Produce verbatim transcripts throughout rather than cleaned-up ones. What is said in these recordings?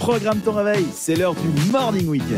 Programme ton réveil, c'est l'heure du Morning Weekend.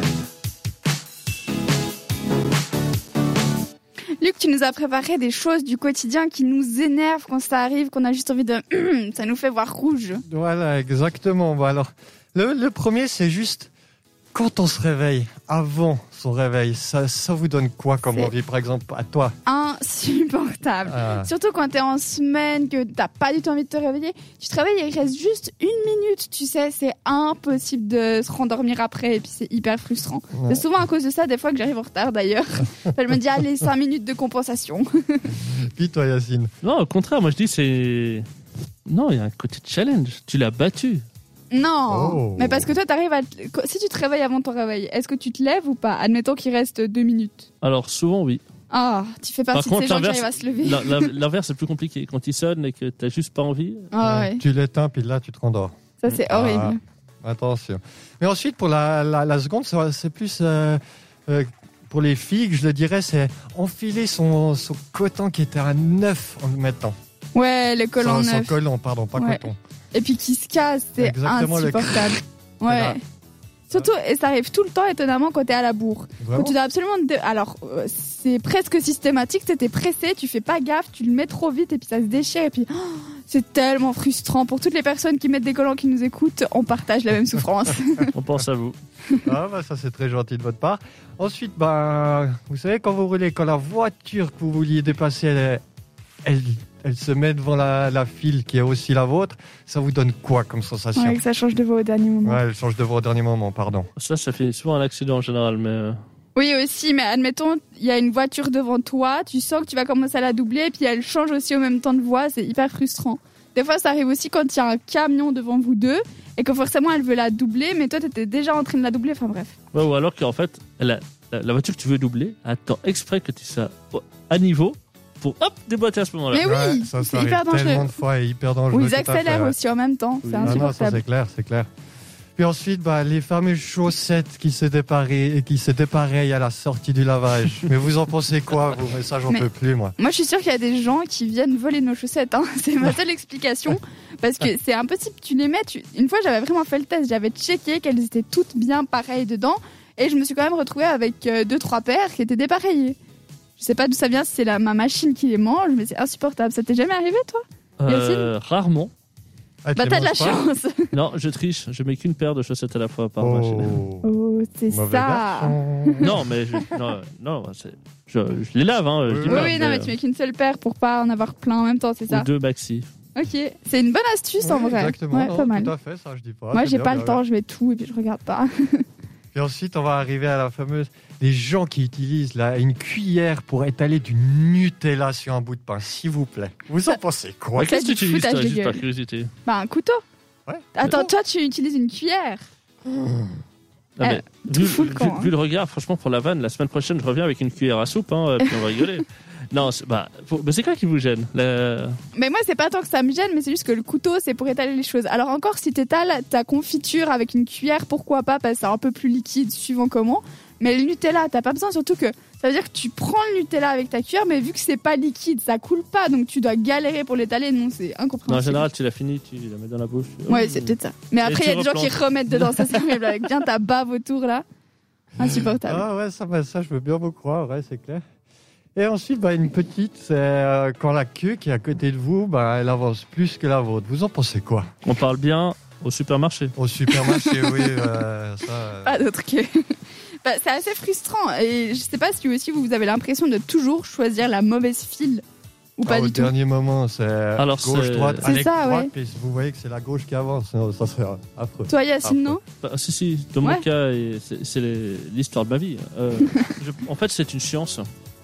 Luc, tu nous as préparé des choses du quotidien qui nous énervent quand ça arrive, qu'on a juste envie de... ça nous fait voir rouge. Voilà, exactement. Bon, alors, le, le premier, c'est juste quand on se réveille, avant son réveil, ça, ça vous donne quoi comme C'est envie, par exemple, à toi? Insupportable. Ah. Surtout quand t'es en semaine, que t'as pas du tout envie de te réveiller. Tu te réveilles et il reste juste une minute, tu sais, c'est impossible de se rendormir après et puis c'est hyper frustrant. Ouais. C'est souvent à cause de ça, des fois, que j'arrive en retard d'ailleurs. Je me dis, allez, cinq minutes de compensation. Puis toi, Yacine? Non, au contraire, moi je dis c'est... Non, il y a un côté challenge. Tu l'as battu. Non, Oh. mais parce que toi, t'arrives à... te- Si tu te réveilles avant ton réveil, est-ce que tu te lèves ou pas? Admettons qu'il reste deux minutes. Alors souvent, oui. Ah, tu fais Par partie de contre, ces gens qui l'inverse, arrivent à se lever. la- la- l'inverse, c'est plus compliqué. Quand il sonne et que t'as juste pas envie. Ah Ouais, ouais, Tu l'éteins, puis là, tu te rendors. ça c'est Ah. horrible. Attention. Mais ensuite, pour la, la, la seconde, c'est c'est plus... euh, euh, pour les filles, je le dirais, c'est enfiler son, son coton qui était à neuf en le mettant. Ouais, le collant Son, son neuf. collant, pardon, pas Ouais. coton. Et puis qui se casse, c'est Exactement, le- insupportable. Ouais. là. Surtout, et ça arrive tout le temps étonnamment quand t'es à la bourre. Vraiment? Quand tu dois absolument... dé- Alors, euh, c'est presque systématique, t'es pressé, tu fais pas gaffe, tu le mets trop vite et puis ça se déchire et puis... oh, c'est tellement frustrant. Pour toutes les personnes qui mettent des collants qui nous écoutent, on partage la même souffrance. On pense à vous. Ah bah ça c'est très gentil de votre part. Ensuite, bah, vous savez quand vous roulez, quand la voiture que vous vouliez dépasser, elle, elle, elle se met devant la, la file qui est aussi la vôtre, ça vous donne quoi comme sensation? Ouais, que ça change de voix au dernier moment. Ouais, elle change de voie au dernier moment, pardon. Ça, ça fait souvent un accident en général, mais... euh, Oui, aussi, mais admettons, il y a une voiture devant toi, tu sens que tu vas commencer à la doubler, et puis elle change aussi au même temps de voie, c'est hyper frustrant. Des fois, ça arrive aussi quand il y a un camion devant vous deux, et que forcément elle veut la doubler, mais toi, t'étais déjà en train de la doubler, enfin bref. Ouais, ou alors qu'en fait, elle a- la, la voiture que tu veux doubler attend exprès que tu sois à niveau pour hop, déboîter à ce moment-là. Mais oui, Ouais, ça, ça c'est arrive hyper dangereux. tellement de fois et hyper dangereux. Ou ils tout à fait, accélèrent ouais. aussi en même temps, Oui. c'est Ah Ah non, ça insupportable. c'est clair, c'est clair. Puis ensuite, bah, les fameuses chaussettes qui se dépareillent et qui se dépareillent à la sortie du lavage. Mais vous en pensez quoi, vous? Mais ça, j'en Mais- peux plus, moi. Moi, je suis sûre qu'il y a des gens qui viennent voler nos chaussettes. Hein. C'est ma seule explication. Parce que c'est impossible. Tu les mets. Tu... Une fois, j'avais vraiment fait le test. J'avais checké qu'elles étaient toutes bien pareilles dedans. Et je me suis quand même retrouvée avec euh, deux, trois paires qui étaient dépareillées. Je sais pas d'où ça vient, si c'est la, ma machine qui les mange, mais c'est insupportable. Ça t'est jamais arrivé, toi? Euh, rarement. Ah, tu Bah, les t'as de la manges pas? chose. Non, je triche. Je mets qu'une paire de chaussettes à la fois par machine. Oh, Oh, c'est mauvais ça. garçon. Non, mais je, non, non c'est- je, je les lave. Hein, je Oui, dis Oui, pas, oui, non, mais mais, tu mets qu'une seule paire pour pas en avoir plein en même temps, c'est euh, ça? ou deux maxi. Ok. C'est une bonne astuce en Oui, vrai. Exactement, Ouais, non, pas mal. tout à fait, ça je dis pas. Moi, c'est j'ai bien, pas bien, le temps, je mets tout et puis je regarde pas. Et ensuite, on va arriver à la fameuse... Les gens qui utilisent là, une cuillère pour étaler du Nutella sur un bout de pain, s'il vous plaît. Vous en pensez quoi? Ouais, ça, Qu'est-ce que du tu utilises, foutage toi, de juste par gueule. curiosité? Bah, un couteau. Ouais. Attends, toi, tu utilises une cuillère. Non, Euh, mais tout vu, fout le vu- camp, hein. vu le regard, franchement, pour la vanne, la semaine prochaine, je reviens avec une cuillère à soupe, hein, puis on va rigoler. Non, c'est, bah, faut- mais c'est quoi qui vous gêne? La- Mais moi, c'est pas tant que ça me gêne, mais c'est juste que le couteau, c'est pour étaler les choses. Alors encore, si t'étales ta confiture avec une cuillère, pourquoi pas, parce que c'est un peu plus liquide, suivant comment. Mais le Nutella, t'as pas besoin, surtout que ça veut dire que tu prends le Nutella avec ta cuillère, mais vu que c'est pas liquide, ça coule pas, donc tu dois galérer pour l'étaler. Non, c'est incompréhensible. Non, en général, tu l'as fini, tu la mets dans la bouche. Ouais, c'est peut-être ça. Mais après, il y a tu des gens qui replantes. remettent dedans, ça c'est horrible, avec bien ta bave autour là. Insupportable. Ah ouais, ça, bah, ça je veux bien vous croire, ouais, c'est clair. Et ensuite, bah, une petite, c'est euh, quand la queue qui est à côté de vous, bah, elle avance plus que la vôtre. Vous en pensez quoi? On parle bien au supermarché. Au supermarché, oui, euh, ça... euh, Pas d'autre que. Bah, c'est assez frustrant. Et je sais pas si aussi vous avez l'impression de toujours choisir la mauvaise file ou pas ah, au du tout. dernier moment, c'est Alors, gauche, c'est- droite, C'est allez, ça, droite, ouais. puis vous voyez que c'est la gauche qui avance. Non, ça c'est affreux. Toi, Yacine, non? Bah, si, si, dans mon Ouais. cas, et c'est, c'est les- l'histoire de ma vie. Euh, je- en fait, c'est une science.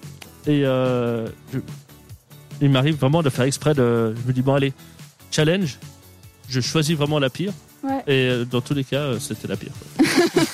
Et euh, je- il m'arrive vraiment de faire exprès de. Je me dis, bon, allez, challenge. Je choisis vraiment la pire. Ouais. Et euh, dans tous les cas, euh, c'était la pire. quoi.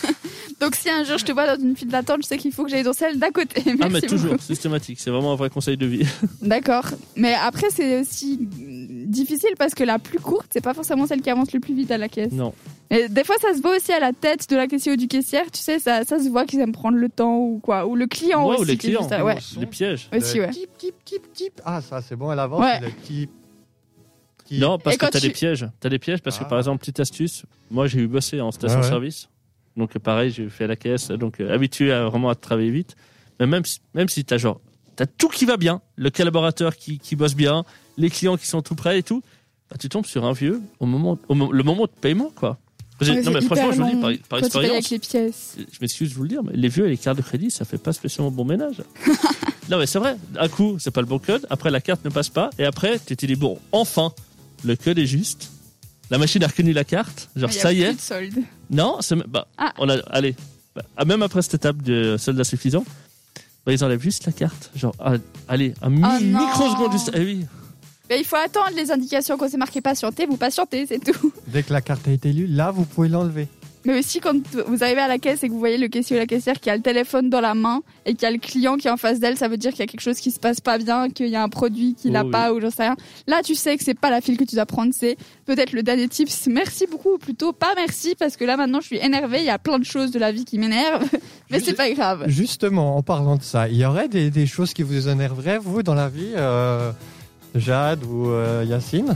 Donc si un jour je te vois dans une file d'attente, je sais qu'il faut que j'aille dans celle d'à côté. Merci ah, mais toujours, beaucoup. systématique. C'est vraiment un vrai conseil de vie. D'accord. Mais après, c'est aussi difficile parce que la plus courte, c'est pas forcément celle qui avance le plus vite à la caisse. Non. Et des fois, ça se voit aussi à la tête de la caissière ou du caissière. Tu sais, ça, ça se voit qu'ils aiment prendre le temps ou quoi. Ou le client Ouais, aussi. ou les qui est clients. juste à- ouais. Les pièges. Aussi, Le ouais. Tip, tip, tip, tip. Ah, ça c'est bon, elle avance. Ouais. Le tip, qui. Non, parce Et que quand t'as tu- des pièges. T'as des pièges parce que, Ah. par exemple, petite astuce, moi j'ai eu bossé en station-service. Donc, euh, pareil, j'ai fait la caisse. Donc, euh, habitué à vraiment à travailler vite. Mais même si, même si t'as genre, t'as tout qui va bien, le collaborateur qui, qui bosse bien, les clients qui sont tout prêts et tout, bah, tu tombes sur un vieux au moment, au mo- le moment de paiement, quoi. J'ai- Ouais, non, mais c'est franchement, hyper je vous le dis long. par, par Quand tu payes avec expérience. les pièces. Je m'excuse de vous le dire, mais les vieux et les cartes de crédit, ça fait pas spécialement bon ménage. Non, mais c'est vrai. Un coup, c'est pas le bon code. Après, la carte ne passe pas. Et après, tu t'es dit, bon, enfin, le code est juste. La machine a reconnu la carte. Genre, Il y a ça y plus est. de solde. Non, c'est, bah, Ah. on a, allez. Bah, ah, même après cette étape de solde insuffisant, bah, ils enlèvent juste la carte. Genre, ah, allez, un mi- Oh non. microseconde juste. Eh oui. Mais il faut attendre les indications quand c'est marqué patienter, vous patientez, c'est tout. Dès que la carte a été lue, là, vous pouvez l'enlever. Mais aussi quand vous arrivez à la caisse et que vous voyez le caissier ou la caissière qui a le téléphone dans la main et qui a le client qui est en face d'elle, ça veut dire qu'il y a quelque chose qui se passe pas bien, qu'il y a un produit qu'il n'a Oh oui. pas ou j'en sais rien. Là, tu sais que c'est pas la file que tu dois prendre, c'est peut-être le dernier tips. Merci beaucoup, ou plutôt pas merci, parce que là maintenant je suis énervée, il y a plein de choses de la vie qui m'énervent, mais c'est pas grave. Justement, en parlant de ça, il y aurait des, des choses qui vous énerveraient, vous, dans la vie, euh, Jade ou euh, Yacine?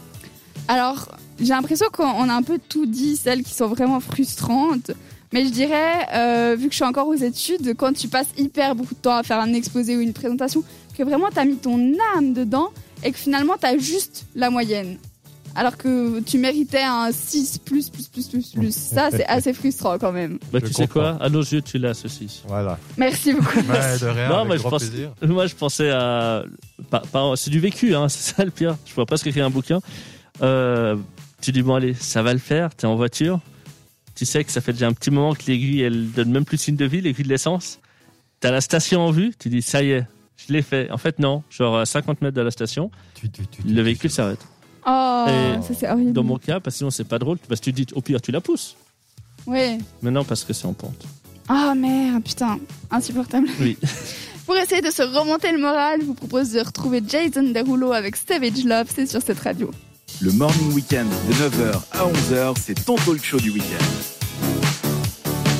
Alors, j'ai l'impression qu'on a un peu tout dit, celles qui sont vraiment frustrantes. Mais je dirais, euh, vu que je suis encore aux études, quand tu passes hyper beaucoup de temps à faire un exposé ou une présentation, que vraiment t'as mis ton âme dedans et que finalement t'as juste la moyenne. Alors que tu méritais un six plus, plus, plus, plus, plus. Ça, c'est assez frustrant quand même. Bah, Je tu sais comprends. quoi? À nos yeux, tu l'as, ceci. Voilà. Merci beaucoup. Ouais, de rien, Non, avec mais je grand pense- plaisir. Moi, je pensais à. pas- pas- c'est du vécu, hein, c'est ça le pire. Je pourrais presque écrire un bouquin. Euh, tu dis, bon, allez, ça va le faire, t'es en voiture. Tu sais que ça fait déjà un petit moment que l'aiguille, elle donne même plus de signe de vie, l'aiguille de l'essence. T'as la station en vue, tu dis, ça y est, je l'ai fait. En fait, non, genre à cinquante mètres de la station, Tu- tu- tu- le tu- véhicule tu- s'arrête. Oh, Et ça c'est horrible. Dans mon cas, parce que sinon, c'est pas drôle, parce que tu dis, au pire, tu la pousses. Ouais. Mais non, parce que c'est en pente. Oh merde, putain, insupportable. Oui. Pour essayer de se remonter le moral, je vous propose de retrouver Jason Derulo avec Savage Love, c'est sur cette radio. Le Morning Weekend de neuf heures à onze heures, c'est ton talk show du week-end.